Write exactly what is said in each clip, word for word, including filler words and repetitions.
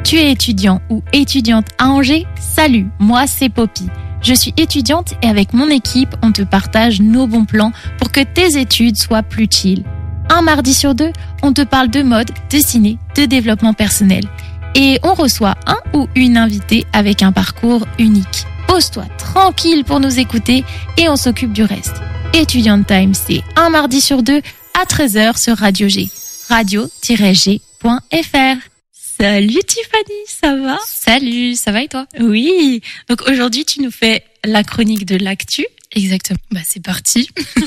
Tu es étudiant ou étudiante à Angers? Salut, moi c'est Poppy. Je suis étudiante et avec mon équipe, on te partage nos bons plans pour que tes études soient plus chill. Un mardi sur deux, on te parle de mode, de ciné, de développement personnel. Et on reçoit un ou une invitée avec un parcours unique. Pose-toi tranquille pour nous écouter et on s'occupe du reste. Étudiant Time, c'est un mardi sur deux à treize heures sur Radio G. radio tiret g point f r. Salut Tiffany, ça va? Salut, ça va et toi? Oui, donc aujourd'hui tu nous fais la chronique de l'actu. Exactement, bah c'est parti.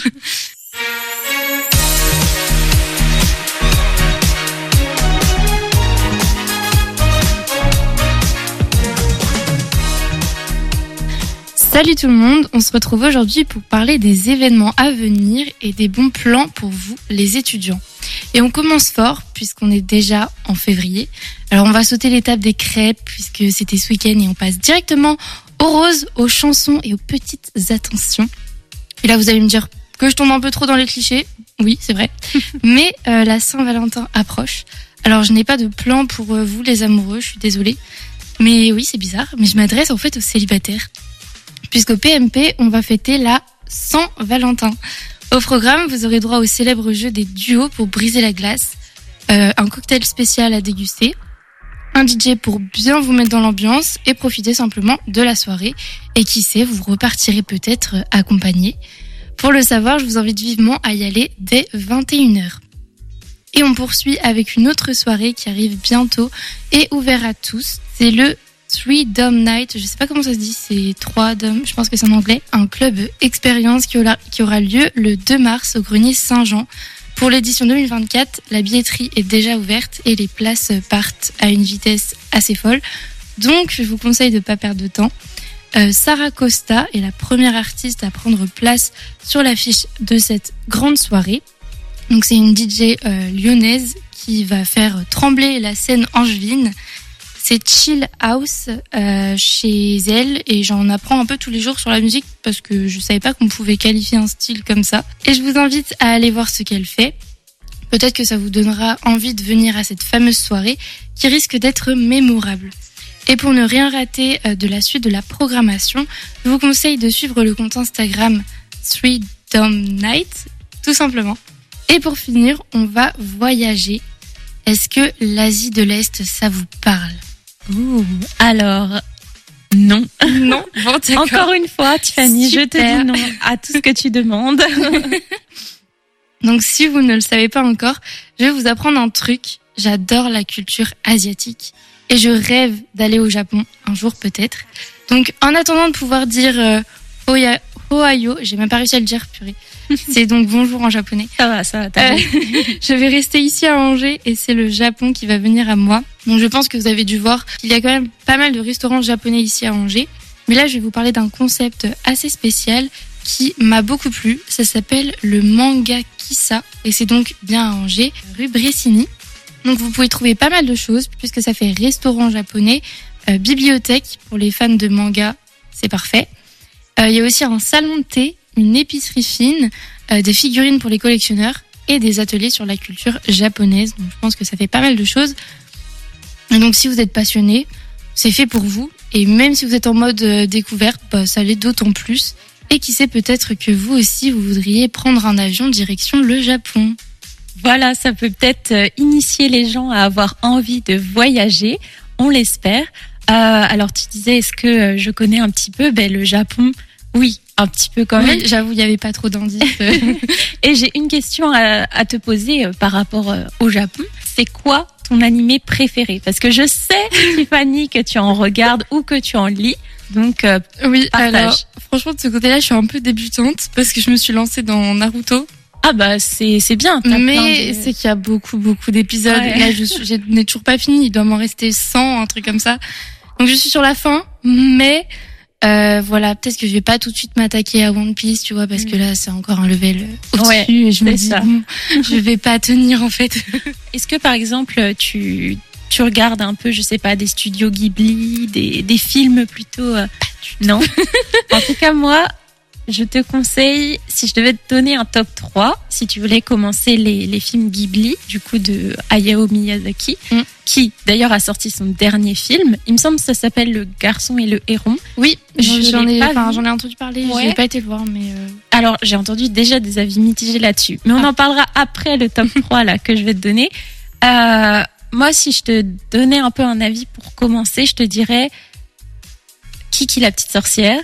Salut tout le monde, on se retrouve aujourd'hui pour parler des événements à venir et des bons plans pour vous, les étudiants. Et on commence fort puisqu'on est déjà en février. Alors on va sauter l'étape des crêpes puisque c'était ce week-end et on passe directement aux roses, aux chansons et aux petites attentions. Et là vous allez me dire que je tombe un peu trop dans les clichés. Oui, c'est vrai. Mais euh, la Saint-Valentin approche. Alors je n'ai pas de plan pour euh, vous les amoureux, je suis désolée. Mais oui, c'est bizarre, mais je m'adresse en fait aux célibataires. Puisqu'au P M P, on va fêter la Saint-Valentin. Au programme, vous aurez droit au célèbre jeu des duos pour briser la glace, euh, un cocktail spécial à déguster, un D J pour bien vous mettre dans l'ambiance et profiter simplement de la soirée. Et qui sait, vous repartirez peut-être accompagné. Pour le savoir, je vous invite vivement à y aller dès vingt et une heures. Et on poursuit avec une autre soirée qui arrive bientôt et ouverte à tous. C'est le Three Dome Night, je sais pas comment ça se dit, c'est trois Dome, je pense que c'est en anglais. Un club expérience qui aura, qui aura lieu le deux mars au Grenier Saint-Jean. Pour l'édition deux mille vingt-quatre, la billetterie est déjà ouverte et les places partent à une vitesse assez folle. Donc, je vous conseille de pas perdre de temps. Euh, Sarah Costa est la première artiste à prendre place sur l'affiche de cette grande soirée. Donc, c'est une D J euh, lyonnaise qui va faire trembler la scène angevine. C'est Chill House euh, chez elle et j'en apprends un peu tous les jours sur la musique parce que je savais pas qu'on pouvait qualifier un style comme ça. Et je vous invite à aller voir ce qu'elle fait. Peut-être que ça vous donnera envie de venir à cette fameuse soirée qui risque d'être mémorable. Et pour ne rien rater de la suite de la programmation, je vous conseille de suivre le compte Instagram Three Dome Night, tout simplement. Et pour finir, on va voyager. Est-ce que l'Asie de l'Est, ça vous parle ? Ouh, alors, non. Non, bon, d'accord. Encore une fois, Tiffany, Super. Je te dis non à tout ce que tu demandes. Donc, si vous ne le savez pas encore, je vais vous apprendre un truc. J'adore la culture asiatique et je rêve d'aller au Japon un jour peut-être. Donc, en attendant de pouvoir dire euh, Oya, Ohayo, j'ai même pas réussi à le dire, purée. C'est donc bonjour en japonais. Ça va, ça va. Euh, je vais rester ici à Angers et c'est le Japon qui va venir à moi. Donc je pense que vous avez dû voir qu'il y a quand même pas mal de restaurants japonais ici à Angers. Mais là, je vais vous parler d'un concept assez spécial qui m'a beaucoup plu. Ça s'appelle le Mangakisa et c'est donc bien à Angers, rue Bressigny. Donc vous pouvez trouver pas mal de choses puisque ça fait restaurant japonais, euh, bibliothèque pour les fans de manga, c'est parfait. Euh, il y a aussi un salon de thé, une épicerie fine, euh, des figurines pour les collectionneurs et des ateliers sur la culture japonaise. Donc je pense que ça fait pas mal de choses. Et donc si vous êtes passionné, c'est fait pour vous. Et même si vous êtes en mode euh, découverte, bah, ça l'est d'autant plus. Et qui sait, peut-être que vous aussi, vous voudriez prendre un avion direction le Japon. Voilà, ça peut peut-être euh, initier les gens à avoir envie de voyager. On l'espère. Euh, alors tu disais, est-ce que euh, je connais un petit peu ben, le Japon? Oui, un petit peu quand même. Oui, j'avoue, il n'y avait pas trop d'indices. Et j'ai une question à, à te poser euh, par rapport euh, au Japon. C'est quoi ton animé préféré? Parce que je sais, Tiffany, que tu en regardes ou que tu en lis. Donc, euh, oui, partage. Alors, franchement, de ce côté-là, je suis un peu débutante parce que je me suis lancée dans Naruto. Ah bah, c'est, c'est bien. T'as Mais de... c'est qu'il y a beaucoup, beaucoup d'épisodes. Ouais. Là, je suis, je n'ai toujours pas fini. Il doit m'en rester cent, un truc comme ça. Donc, je suis sur la fin, mais... Euh, voilà, peut-être que je vais pas tout de suite m'attaquer à One Piece, tu vois, parce que là, c'est encore un level au-dessus ouais, et je me dis, bon, je vais pas tenir, en fait. Est-ce que, par exemple, tu, tu regardes un peu, je sais pas, des studios Ghibli, des, des films plutôt, euh... non? En tout cas, moi, je te conseille, si je devais te donner un top trois, si tu voulais commencer les, les films Ghibli, du coup de Hayao Miyazaki, mm. qui d'ailleurs a sorti son dernier film. Il me semble que ça s'appelle Le Garçon et le Héron. Oui, j'en ai, enfin, j'en ai entendu parler, ouais. J'ai pas été le voir, mais... Euh... Alors, j'ai entendu déjà des avis mitigés là-dessus. Mais on ah. en parlera après le top trois là, que je vais te donner. Euh, moi, si je te donnais un peu un avis pour commencer, je te dirais Kiki la petite sorcière,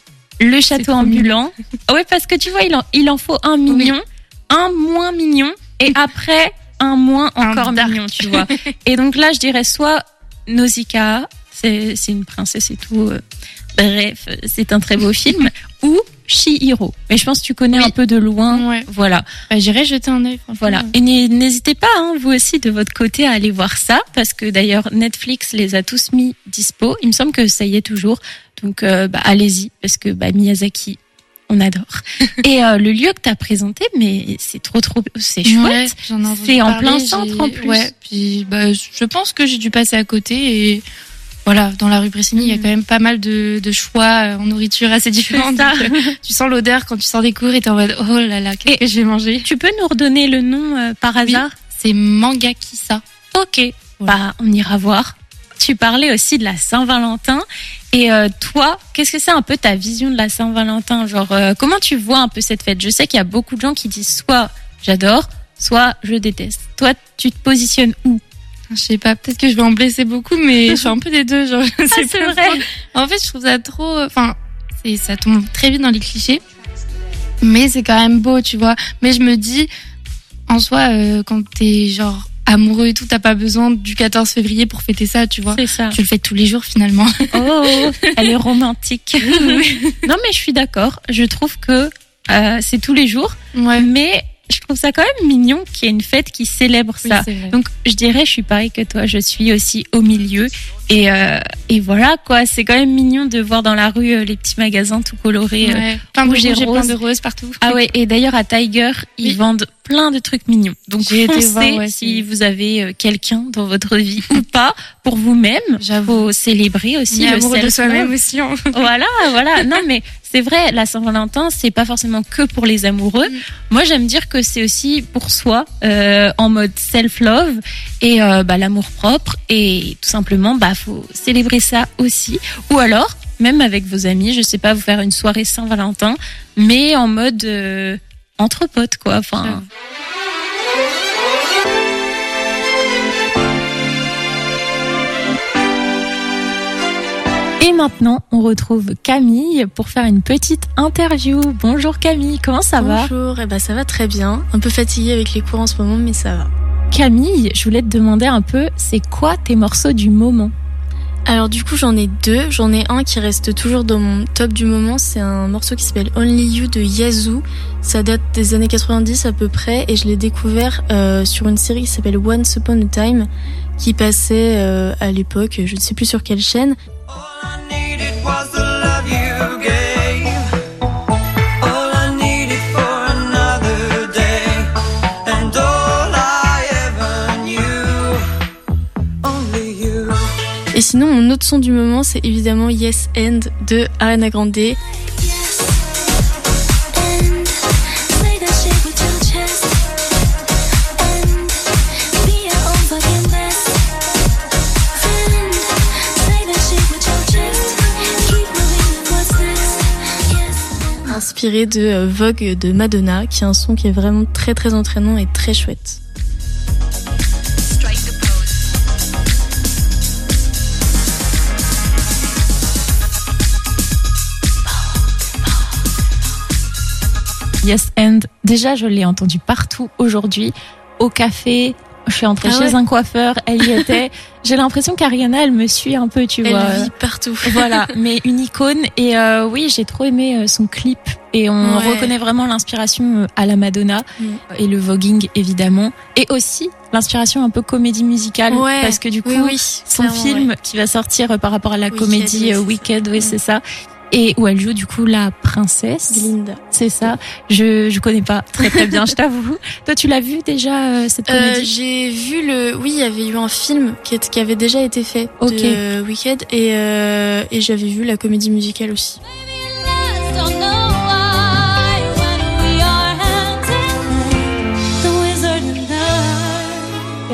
Le château ambulant. Oui, parce que tu vois, il en, il en faut un mignon, oui. un moins mignon, et après, un moins encore un mignon, tu vois. Et donc là, je dirais soit Nausicaa, c'est, c'est une princesse et tout. Euh, bref, c'est un très beau film. Ou Chihiro. Mais je pense que tu connais oui. un peu de loin. Ouais. Voilà. Bah, j'irai jeter un œil. Voilà. Et n'hésitez pas, hein, vous aussi, de votre côté, à aller voir ça. Parce que d'ailleurs, Netflix les a tous mis dispo. Il me semble que ça y est toujours. Donc, euh, bah, allez-y. Parce que bah, Miyazaki, on adore. Et euh, le lieu que tu as présenté, mais c'est trop, trop... C'est chouette. Ouais, j'en ai c'est en parler, plein centre, j'ai... en plus. Ouais. Puis, bah, je pense que j'ai dû passer à côté et... Voilà, dans la rue Bressigny, mmh. il y a quand même pas mal de, de choix en nourriture assez différents. Donc, tu sens l'odeur quand tu sors des cours et t'es en mode oh là là, qu'est-ce et que je vais manger. Tu peux nous redonner le nom euh, par hasard? Oui, c'est Mangakisa. Ok, voilà. Bah on ira voir. Tu parlais aussi de la Saint-Valentin. Et euh, toi, qu'est-ce que c'est un peu ta vision de la Saint-Valentin? Genre, euh, comment tu vois un peu cette fête? Je sais qu'il y a beaucoup de gens qui disent soit j'adore, soit je déteste. Toi, tu te positionnes où? Je sais pas, peut-être que je vais en blesser beaucoup, mais je suis un peu des deux. Genre, ah, c'est, c'est vrai. Trop... En fait, je trouve ça trop... Enfin, c'est, ça tombe très vite dans les clichés, mais c'est quand même beau, tu vois. Mais je me dis, en soi, euh, quand t'es genre amoureux et tout, t'as pas besoin du quatorze février pour fêter ça, tu vois. C'est ça. Tu le fais tous les jours, finalement. Oh, elle est romantique. Non, mais je suis d'accord. Je trouve que euh, c'est tous les jours, ouais. mais... Je trouve ça quand même mignon qu'il y ait une fête qui célèbre ça. Oui, donc je dirais, je suis pareil que toi, je suis aussi au milieu. Et, euh, et voilà quoi, c'est quand même mignon de voir dans la rue euh, les petits magasins tout colorés, ouais. euh, plein de rouge et rose, rose. plein de roses partout. Ah ouais, et d'ailleurs à Tiger, ils oui. vendent plein de trucs mignons. Donc j'ai foncez été voir, ouais, si c'est... vous avez euh, quelqu'un dans votre vie ou pas, pour vous-même. J'avoue. Faut célébrer aussi mais le self-love. de soi-même aussi. Hein. Voilà, voilà. Non mais c'est vrai, la Saint-Valentin, c'est pas forcément que pour les amoureux. Mm. Moi, j'aime dire que c'est aussi pour soi, euh, en mode self-love et euh, bah, l'amour propre. Et tout simplement, bah, faut célébrer ça aussi. Ou alors, même avec vos amis, je sais pas, vous faire une soirée Saint-Valentin, mais en mode euh, entre potes, quoi. Enfin. Mm. Et maintenant, on retrouve Camille pour faire une petite interview. Bonjour Camille, comment ça Bonjour, va? Bonjour, eh ben ça va très bien. Un peu fatiguée avec les cours en ce moment, mais ça va. Camille, je voulais te demander un peu, c'est quoi tes morceaux du moment? Alors du coup, j'en ai deux. J'en ai un qui reste toujours dans mon top du moment. C'est un morceau qui s'appelle Only You de Yazoo. Ça date des années quatre-vingt-dix à peu près et je l'ai découvert euh, sur une série qui s'appelle Once Upon a Time qui passait euh, à l'époque, je ne sais plus sur quelle chaîne. Et sinon, mon autre son du moment, c'est évidemment Yes and de Ariana Grande. Inspiré de Vogue de Madonna, qui est un son qui est vraiment très très entraînant et très chouette. Yes and déjà je l'ai entendu partout aujourd'hui, au café, je suis entrée ah chez ouais. un coiffeur, elle y était. J'ai l'impression qu'Ariana elle me suit un peu, tu elle vois. Elle vit partout. Voilà, mais une icône et euh, oui j'ai trop aimé son clip et on ouais. reconnaît vraiment l'inspiration à la Madonna mm. et le voguing évidemment et aussi l'inspiration un peu comédie musicale ouais. parce que du coup oui, oui, son film ouais. qui va sortir par rapport à la Wicked, comédie oui, Wicked, oui mm. c'est ça. Et où elle joue du coup la princesse. Glinda. C'est ça. Je je connais pas très très bien, je t'avoue. Toi tu l'as vu déjà euh, cette comédie? euh, J'ai vu le. Oui, il y avait eu un film qui, est... qui avait déjà été fait okay. de Wicked et euh... et j'avais vu la comédie musicale aussi.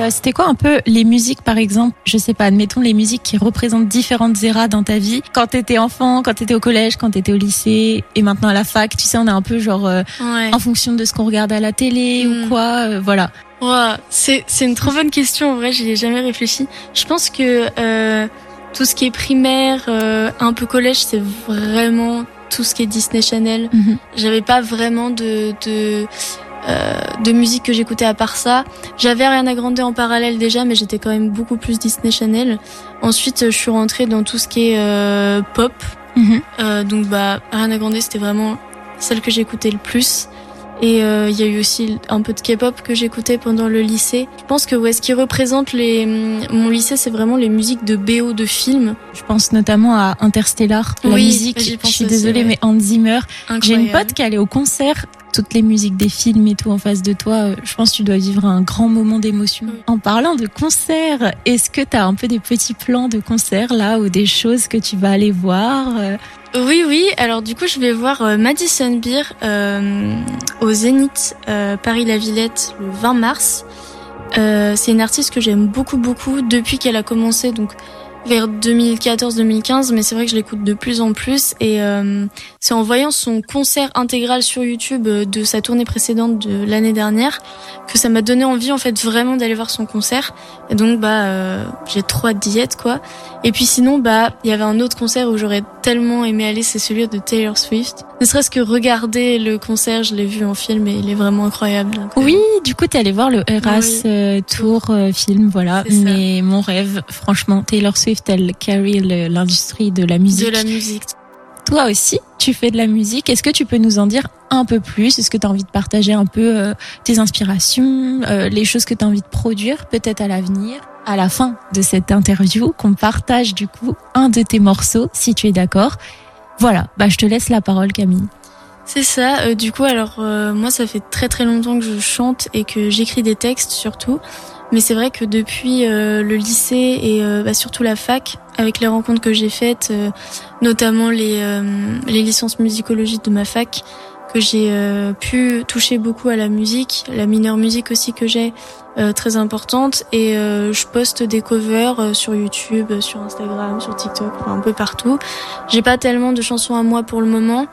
euh, c'était quoi un peu les musiques, par exemple, je sais pas, admettons les musiques qui représentent différentes éras dans ta vie, quand t'étais enfant, quand t'étais au collège, quand t'étais au lycée et maintenant à la fac, tu sais, on est un peu genre euh, Ouais. en fonction de ce qu'on regarde à la télé Mm. ou quoi, euh, voilà. Ouais, c'est c'est une trop bonne question. En vrai, j'y ai jamais réfléchi. Je pense que euh, tout ce qui est primaire, euh, un peu collège, c'est vraiment tout ce qui est Disney Channel. Mhm. J'avais pas vraiment de de euh, de musique que j'écoutais à part ça. J'avais Ariana Grande en parallèle déjà, mais j'étais quand même beaucoup plus Disney Channel. Ensuite, je suis rentrée dans tout ce qui est euh, pop. Mhm. Euh, donc bah Ariana Grande, c'était vraiment celle que j'écoutais le plus. Et il euh, y a eu aussi un peu de K-pop que j'écoutais pendant le lycée. Je pense que ouais, ce qui représente les mon lycée, c'est vraiment les musiques de B O de films. Je pense notamment à Interstellar, la Oui, musique. j'y Je pense suis aussi, désolée, ouais. mais Hans Zimmer. J'ai une Incroyable. pote qui allait au concert, toutes les musiques des films et tout en face de toi. euh, Je pense que tu dois vivre un grand moment d'émotion. Oui. En parlant de concert, est-ce que tu as un peu des petits plans de concert là ou des choses que tu vas aller voir euh Oui, oui. Alors du coup, je vais voir euh, Madison Beer euh, au Zénith euh, Paris-La Villette le vingt mars. Euh, c'est une artiste que j'aime beaucoup, beaucoup depuis qu'elle a commencé, donc vers deux mille quatorze deux mille quinze, mais c'est vrai que je l'écoute de plus en plus. Et euh, c'est en voyant son concert intégral sur YouTube euh, de sa tournée précédente de l'année dernière que ça m'a donné envie en fait vraiment d'aller voir son concert. Et donc bah euh, j'ai trop hâte d'y être quoi. Et puis sinon bah il y avait un autre concert où j'aurais tellement aimé aller, c'est celui de Taylor Swift. Ne serait-ce que regarder le concert, je l'ai vu en film et il est vraiment incroyable. Donc, euh, Oui, du coup, t'es allé voir le Eras Oui. euh, Tour euh, film, voilà. C'est ça. Mais mon rêve, franchement, Taylor Swift, elle carry le- l'industrie de la musique. de la musique. Toi aussi, tu fais de la musique. Est-ce que tu peux nous en dire un peu plus? Est-ce que tu as envie de partager un peu euh, tes inspirations, euh, les choses que tu as envie de produire, peut-être à l'avenir? À la fin de cette interview, qu'on partage du coup un de tes morceaux, si tu es d'accord. Voilà, bah je te laisse la parole, Camille. C'est ça. Euh, du coup, alors euh, moi, ça fait très très longtemps que je chante et que j'écris des textes surtout. Mais c'est vrai que depuis euh, le lycée et euh, bah, surtout la fac, avec les rencontres que j'ai faites, euh, notamment les euh, les licences musicologie de ma fac, que j'ai euh, pu toucher beaucoup à la musique, la mineure musique aussi que j'ai, euh, très importante. Et euh, je poste des covers euh, sur YouTube, sur Instagram, sur TikTok, enfin, un peu partout. J'ai pas tellement de chansons à moi pour le moment.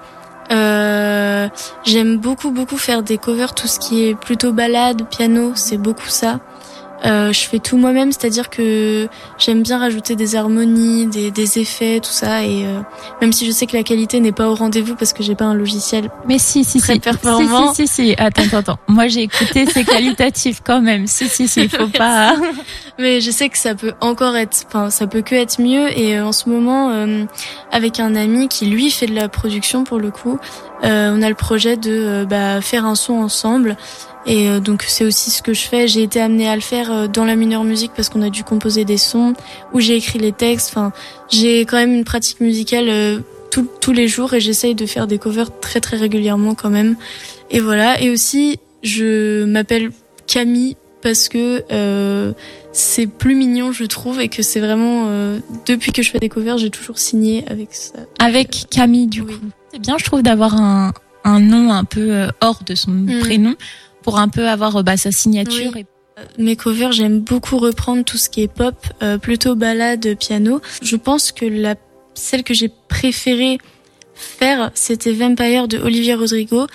Euh, j'aime beaucoup beaucoup faire des covers, tout ce qui est plutôt ballade, piano, c'est beaucoup ça. Euh, je fais tout moi-même, c'est-à-dire que j'aime bien rajouter des harmonies, des, des effets, tout ça. Et euh, même si je sais que la qualité n'est pas au rendez-vous parce que j'ai pas un logiciel Mais si, si, très si. performant. Si, si, si, si. Attends, attends, attends. Moi, j'ai écouté, c'est qualitatif quand même. Si, si, si, faut pas. Mais je sais que ça peut encore être, enfin, ça peut que être mieux. Et euh, en ce moment, euh, avec un ami qui lui fait de la production pour le coup, euh, on a le projet de euh, bah, faire un son ensemble. Et euh, donc c'est aussi ce que je fais. J'ai été amenée à le faire euh, dans la mineure musique parce qu'on a dû composer des sons, où j'ai écrit les textes. Enfin, j'ai quand même une pratique musicale euh, tout, tous les jours et j'essaye de faire des covers très très régulièrement quand même. Et voilà. Et aussi, je m'appelle Camille parce que euh, c'est plus mignon, je trouve, et que c'est vraiment euh, depuis que je fais des covers, j'ai toujours signé avec ça. Avec Camille, du Oui. coup. C'est bien, je trouve, d'avoir un, un nom un peu euh, hors de son Mm. prénom pour un peu avoir euh, bah, sa signature. Oui. Et... Mes covers, j'aime beaucoup reprendre tout ce qui est pop, euh, plutôt ballade, piano. Je pense que la celle que j'ai préféré faire, c'était Vampire de Olivia Rodrigo.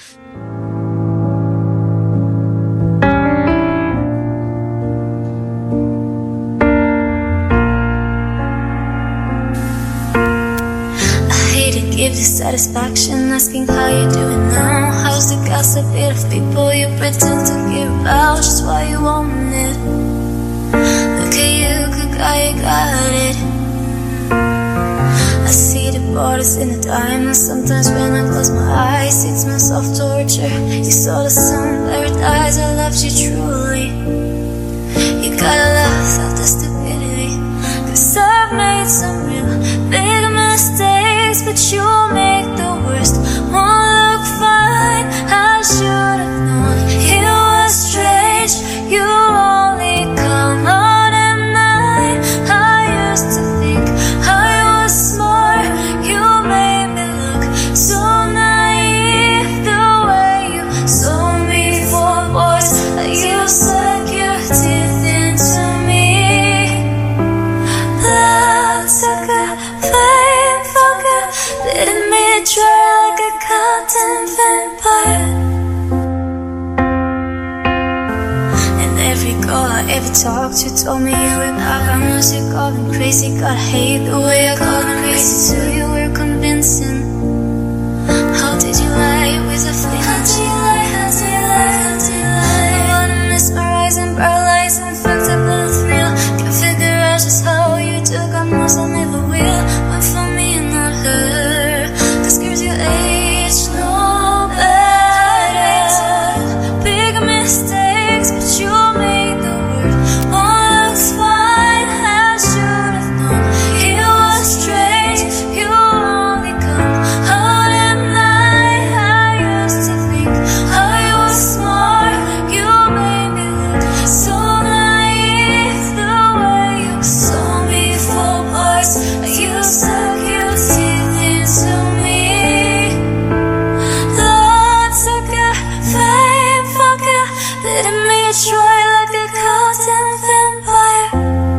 Give you satisfaction, asking how you doing now. How's the gossip bit of people you pretend to care about? Just why you want it. Look at you, good guy, you got it. I see the borders in the diamonds. Sometimes when I close my eyes, it's my self-torture. You saw the sun, paradise, I loved you truly. You gotta love out the stupidity, 'cause I've made some real big mistakes, but you make the worst one look fine. I should have known it was strange. You only come out at night. I used to think I was smart. You made me look so naive. The way you sold me for boys, you sank your teeth into ever talked to told me you were back. I must have called them crazy. God, I hate the way I called them crazy too. You were convincing. How did you lie with a flame? How did you lie? How did you lie? How did you lie? I wanna mesmerize and paralyze and fucked up with a thrill. Can't figure out just how you took on most I never will. Went for me and not her. Cause girls your age know better. Big mistakes, but you made the word. One looks fine, I should have known. It was strange, you only come out at night. I used to think I was smart. You made me look so naive. The way you saw me fall parts. You suck your teeth into me. Lord, sucker, fame, fucker, letting me try like a goddamn vampire.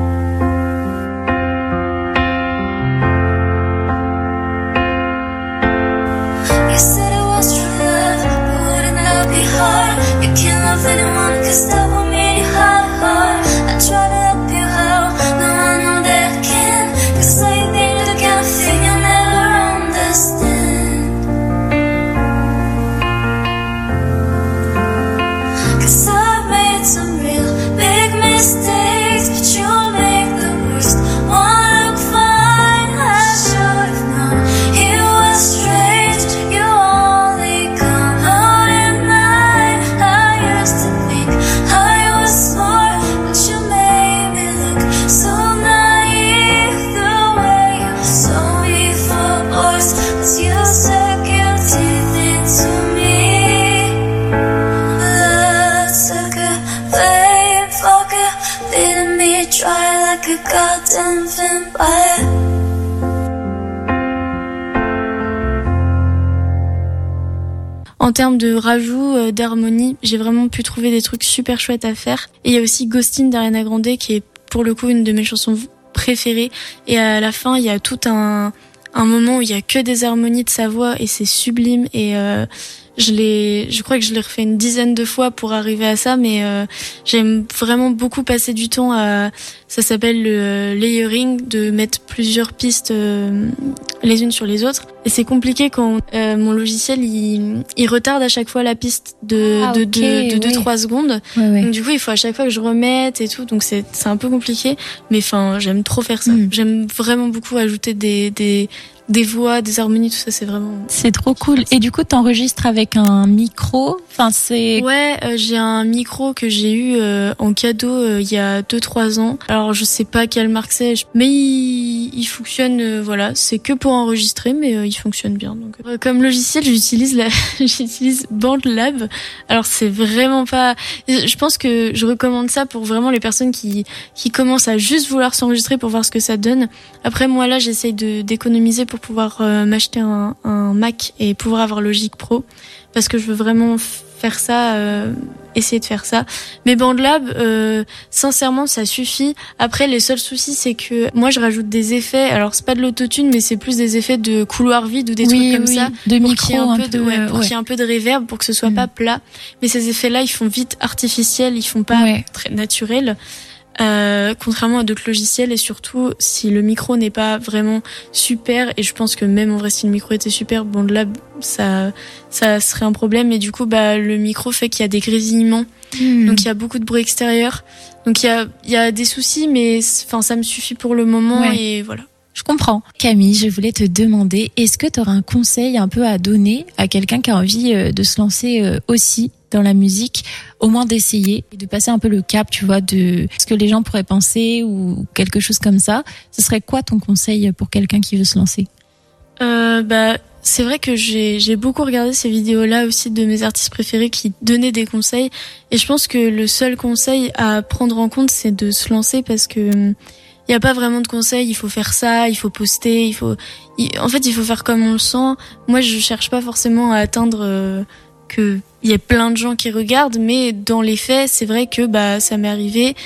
You said it was true love, but wouldn't that be hard? You can't love anyone, cause that would mean you had a heart. I try to help you out, now I know that I can't. Cause I think the kind of thing you'll never understand. Cause I've made some real big mistakes, but you make the worst one look fine. I should've known it was strange. You only come out at night. I used to think I was smart, but you made me look so naive. The way you saw me for boys, cause you suck your teeth into me. Bloodsucker, flame fucker, letting me try like a goddamn vampire. En termes de rajout, euh, d'harmonie, j'ai vraiment pu trouver des trucs super chouettes à faire. Et il y a aussi Ghostin d'Ariana Grande qui est pour le coup une de mes chansons préférées. Et à la fin, il y a tout un, un moment où il y a que des harmonies de sa voix et c'est sublime. Et euh, je l'ai, je crois que je l'ai refait une dizaine de fois pour arriver à ça, mais euh, j'aime vraiment beaucoup passer du temps à, ça s'appelle le layering, de mettre plusieurs pistes euh, les unes sur les autres. Et c'est compliqué quand euh, mon logiciel il, il retarde à chaque fois la piste de Ah, de ok, de, de deux oui. trois secondes. Ouais, ouais. Donc du coup il faut à chaque fois que je remette et tout, donc c'est c'est un peu compliqué. Mais enfin j'aime trop faire ça. Mm. J'aime vraiment beaucoup ajouter des des des voix, des harmonies, tout ça, c'est vraiment. C'est trop cool. Et du coup, t'enregistres avec un micro. Enfin, c'est. Ouais, euh, j'ai un micro que j'ai eu euh, en cadeau euh, il y a deux trois ans. Alors je sais pas quelle marque c'est, mais il, il fonctionne. Euh, voilà, c'est que pour enregistrer, mais euh, il fonctionne bien. Donc euh, comme logiciel, j'utilise la, j'utilise BandLab. Alors c'est vraiment pas. Je pense que je recommande ça pour vraiment les personnes qui qui commencent à juste vouloir s'enregistrer pour voir ce que ça donne. Après moi là, j'essaye de d'économiser pour pouvoir euh, m'acheter un, un Mac et pouvoir avoir Logic Pro parce que je veux vraiment faire ça, euh, essayer de faire ça. Mais BandLab, euh, sincèrement, ça suffit. Après, les seuls soucis, c'est que moi, je rajoute des effets. Alors, c'est pas de l'autotune, mais c'est plus des effets de couloir vide ou des oui, trucs comme oui, ça. de pour micro qu'il y ait un, un peu de, peu, ouais, pour ouais. qu'il y ait un peu de reverb, pour que ce soit Mm. pas plat. Mais ces effets-là, ils font vite artificiels, ils font pas Ouais. très naturels. Euh, contrairement à d'autres logiciels, et surtout si le micro n'est pas vraiment super, et je pense que même en vrai si le micro était super, BandLab ça ça serait un problème, et du coup bah le micro fait qu'il y a des grésillements, Hmm. donc il y a beaucoup de bruit extérieur, donc il y a il y a des soucis, mais enfin ça me suffit pour le moment. Ouais. Et voilà. Je comprends. Camille, je voulais te demander, est-ce que tu auras un conseil un peu à donner à quelqu'un qui a envie euh, de se lancer euh, aussi dans la musique, au moins d'essayer et de passer un peu le cap, tu vois, de ce que les gens pourraient penser ou quelque chose comme ça. Ce serait quoi ton conseil pour quelqu'un qui veut se lancer? Euh, bah, c'est vrai que j'ai, j'ai beaucoup regardé ces vidéos-là aussi de mes artistes préférés qui donnaient des conseils. Et je pense que le seul conseil à prendre en compte, c'est de se lancer parce que il n'y a pas vraiment de conseils. Il faut faire ça, il faut poster, il faut, il, en fait, il faut faire comme on le sent. Moi, je cherche pas forcément à atteindre euh, que il y a plein de gens qui regardent, mais dans les faits, c'est vrai que bah ça m'est arrivé.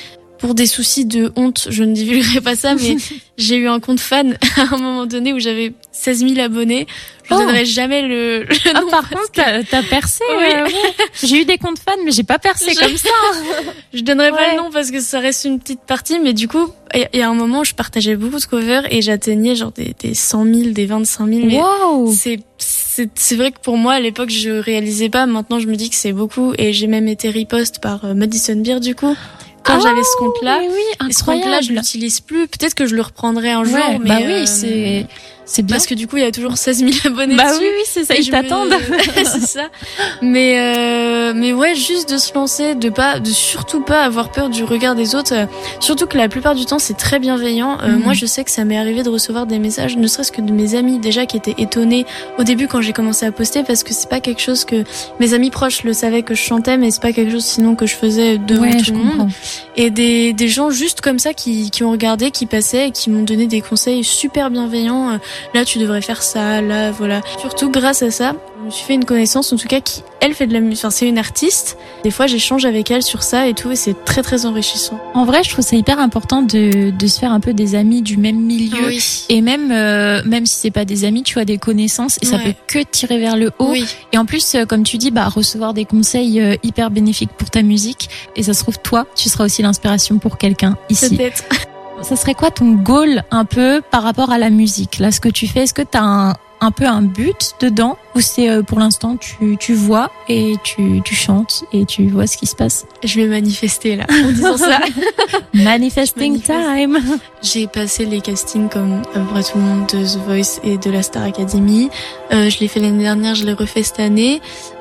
pour des soucis de honte, je ne divulguerai pas ça, mais j'ai eu un compte fan à un moment donné où j'avais seize mille abonnés. Je ne Oh. donnerai jamais le, le Ah, nom par parce contre, que t'as, t'as percé. Oui. euh, ouais. J'ai eu des comptes fans, mais j'ai pas percé Je- comme ça. je donnerai pas Ouais. le nom parce que ça reste une petite partie, mais du coup, il y a un moment où je partageais beaucoup de covers et j'atteignais genre des, des cent mille, des vingt-cinq mille. Mais Wow. c'est, c'est, c'est vrai que pour moi, à l'époque, je réalisais pas. Maintenant, je me dis que c'est beaucoup et j'ai même été repost par euh, Madison Beer, du coup, quand Ah, j'avais ce compte-là. Mais oui, Et ce compte-là, je incroyable. l'utilise plus. Peut-être que je le reprendrai un jour, Ouais, mais bah euh, oui, c'est, c'est bien. parce que du coup, il y a toujours seize mille abonnés Bah dessus. oui, oui, c'est ça, Et ils je me- t'attendent. c'est ça. Mais euh, mais ouais, juste de se lancer, de pas, de surtout pas avoir peur du regard des autres. Euh, Surtout que la plupart du temps, c'est très bienveillant. Euh, Mhm. Moi, je sais que ça m'est arrivé de recevoir des messages, ne serait-ce que de mes amis déjà qui étaient étonnés au début quand j'ai commencé à poster, parce que c'est pas quelque chose que mes amis proches le savaient que je chantais, mais c'est pas quelque chose sinon que je faisais devant Ouais, tout je le monde. comprends. Et des, des gens juste comme ça qui, qui ont regardé, qui passaient et qui m'ont donné des conseils super bienveillants. Euh, Là, tu devrais faire ça, là, voilà. Surtout grâce à ça, je me suis fait une connaissance, en tout cas, qui, elle, fait de la musique. Enfin, c'est une artiste. Des fois, j'échange avec elle sur ça et tout, et c'est très, très enrichissant. En vrai, je trouve ça hyper important de, de se faire un peu des amis du même milieu. Oui. Et même, euh, même si c'est pas des amis, tu as des connaissances et ça Ouais. peut que tirer vers le haut. Oui. Et en plus, euh, comme tu dis, bah, recevoir des conseils euh, hyper bénéfiques pour ta musique. Et ça se trouve, toi, tu seras aussi l'inspiration pour quelqu'un ici. Peut-être. Ça serait quoi ton goal un peu par rapport à la musique? Là, ce que tu fais, est-ce que tu as un, un peu un but dedans ou c'est euh, pour l'instant tu, tu vois et tu, tu chantes et tu vois ce qui se passe? Je vais manifester, là, en disant ça. Manifesting Je manifeste. time. J'ai passé les castings comme à peu près tout le monde de The Voice et de la Star Academy. Euh, je l'ai fait l'année dernière, je l'ai refait cette année.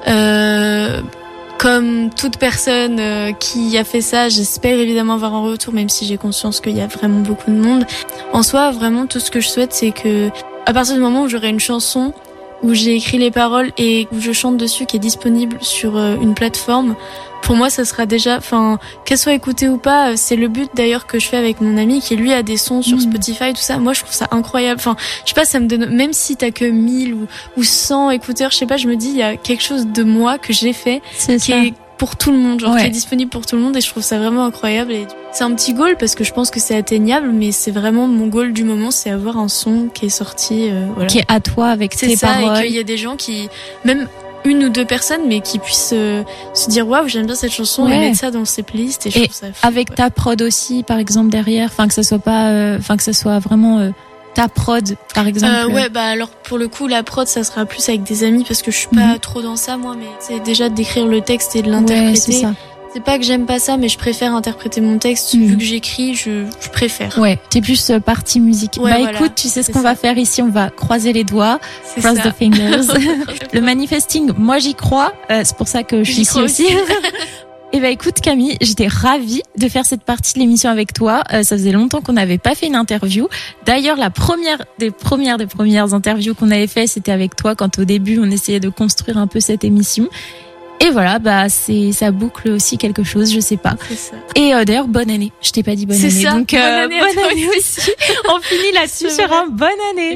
Euh, comme toute personne euh, qui a fait ça, j'espère évidemment avoir un retour, même si j'ai conscience qu'il y a vraiment beaucoup de monde. En soi, vraiment, tout ce que je souhaite, c'est que à partir du moment où j'aurai une chanson, où j'ai écrit les paroles et où je chante dessus, qui est disponible sur euh, une plateforme, pour moi, ça sera déjà, enfin, qu'elle soit écoutée ou pas, euh, c'est le but d'ailleurs que je fais avec mon ami qui lui a des sons sur Mmh. Spotify, tout ça. Moi, je trouve ça incroyable. Enfin, je sais pas, ça me donne, même si t'as que mille ou, ou cent écouteurs, je sais pas, je me dis, il y a quelque chose de moi que j'ai fait C'est qui ça. est pour tout le monde, genre Ouais. qui est disponible pour tout le monde et je trouve ça vraiment incroyable. Et c'est un petit goal parce que je pense que c'est atteignable, mais c'est vraiment mon goal du moment, c'est avoir un son qui est sorti, euh, voilà. Qui est à toi avec C'est tes ça, paroles. et qu'il y a des gens qui, même une ou deux personnes, mais qui puissent euh, se dire waouh, j'aime bien cette chanson Ouais. et mettre ça dans ses playlists. Et je Et trouve ça fou, avec ouais. ta prod aussi, par exemple, derrière, enfin que ça soit pas, euh, enfin que ça soit vraiment euh, ta prod, par exemple. Euh, ouais, bah alors pour le coup, la prod, ça sera plus avec des amis parce que je suis pas Mhm. trop dans ça moi, mais c'est déjà d'écrire le texte et de Ouais, l'interpréter. c'est ça. C'est pas que j'aime pas ça, mais je préfère interpréter mon texte. Mhm. Vu que j'écris, je, je préfère. Ouais, t'es plus euh, partie musique. Ouais, bah voilà. écoute, tu sais ce C'est qu'on ça. va faire ici, on va croiser les doigts, C'est cross ça. the fingers. Le manifesting, moi j'y crois, euh, c'est pour ça que je suis J'y ici crois aussi. aussi. Et bah écoute Camille, j'étais ravie de faire cette partie de l'émission avec toi. Euh, ça faisait longtemps qu'on n'avait pas fait une interview. D'ailleurs, la première des premières des premières interviews qu'on avait fait, c'était avec toi quand au début on essayait de construire un peu cette émission. Et voilà, bah c'est ça boucle aussi quelque chose, je sais pas. C'est ça. Et euh, d'ailleurs, bonne année. Je t'ai pas dit bonne C'est année, ça, donc bonne euh, année à bonne toi année aussi. On finit là-dessus C'est sur vrai. un bonne année.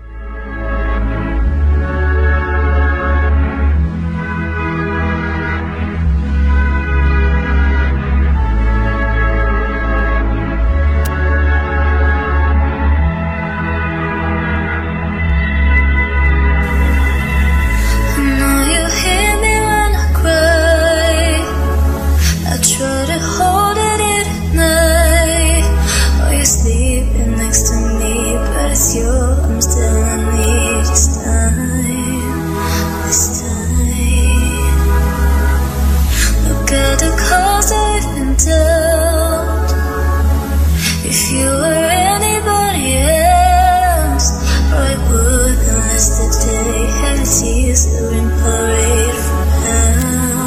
I know you hear me when I cry. I try to hold it in at night. While you're sleeping next to me, but it's you I'm still I need this time, this time. Look at the cards I've been dealt. If you were anybody else, I wouldn't last the day. Heavy tears are in parade for now.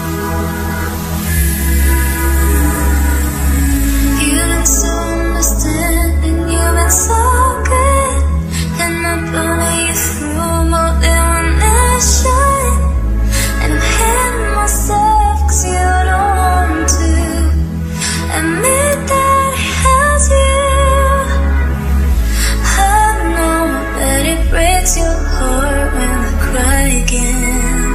You've been so understanding, you've been so good, and I'm pulling you through more than one nation. And I'm hating myself 'cause you don't want to admit that it has you. I know that it breaks your heart when I cry again.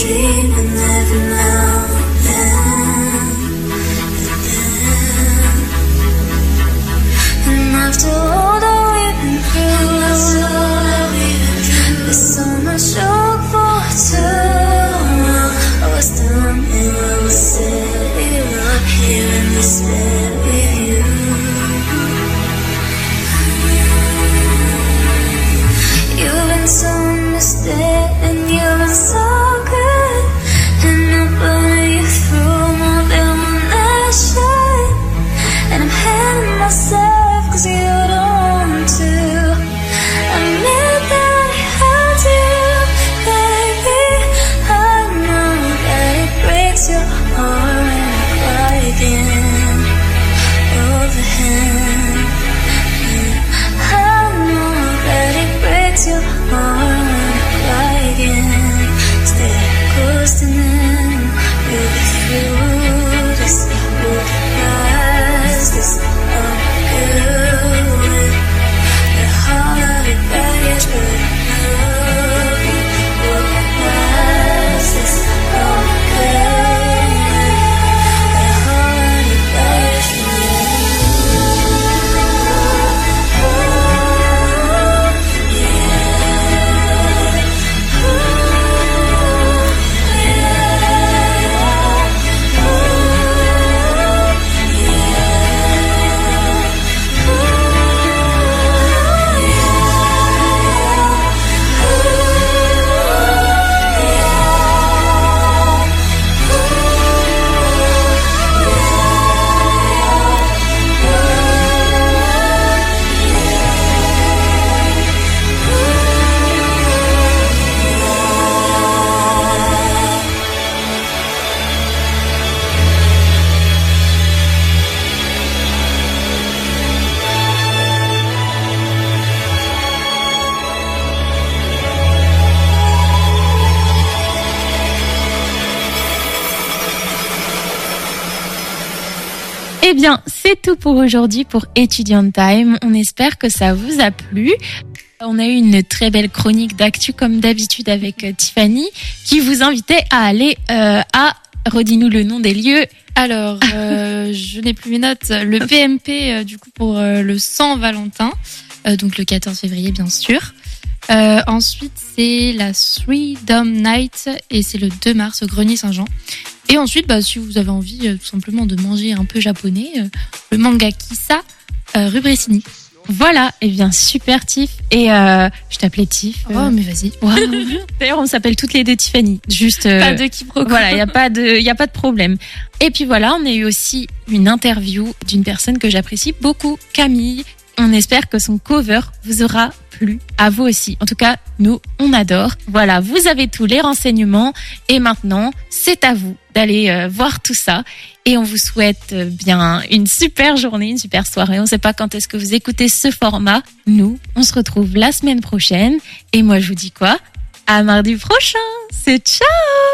dreaming every now and then, and after all that we've been through, there's so much hope for tomorrow. Oh, it's done and I will sit here in despair with you. You've been so understanding, you've been so good, and I'm putting you through more than one nation. And I'm hating myself cause you don't want to admit that I hurt you, baby. I know that it breaks your heart when I cry again over him. I know that it breaks your heart when I cry again. Stay close to him, we'll be through this, we'll be past this. I'm good with the heart of baggage, but I love you. We'll be past this. I'm good with the heart of baggage, but Eh bien, c'est tout pour aujourd'hui pour Étudiant Time. On espère que ça vous a plu. On a eu une très belle chronique d'actu comme d'habitude avec euh, Tiffany qui vous invitait à aller euh, à, redis-nous le nom des lieux. Alors, euh, je n'ai plus mes notes. Le P M P, euh, du coup, pour euh, le Saint-Valentin, euh, donc le quatorze février, bien sûr. Euh, ensuite, c'est la Freedom Night et c'est le deux mars au Grenier Saint-Jean. Et ensuite, bah, si vous avez envie euh, tout simplement de manger un peu japonais, euh, le manga Kissa, euh, rue Bressigny. Voilà, et eh bien super Tiff. Et euh, je t'appelais Tiff. Euh... Oh mais vas-y. Wow. D'ailleurs, on s'appelle toutes les deux Tiffany. Juste. Euh, pas de quiproquo. Voilà, il y a pas de, il y a pas de problème. Et puis voilà, on a eu aussi une interview d'une personne que j'apprécie beaucoup, Camille. On espère que son cover vous aura plu, à vous aussi. En tout cas, nous, on adore. Voilà, vous avez tous les renseignements et maintenant, c'est à vous d'aller euh, voir tout ça. Et on vous souhaite euh, bien une super journée, une super soirée. On ne sait pas quand est-ce que vous écoutez ce format. Nous, on se retrouve la semaine prochaine. Et moi, je vous dis quoi ? À mardi prochain. C'est ciao !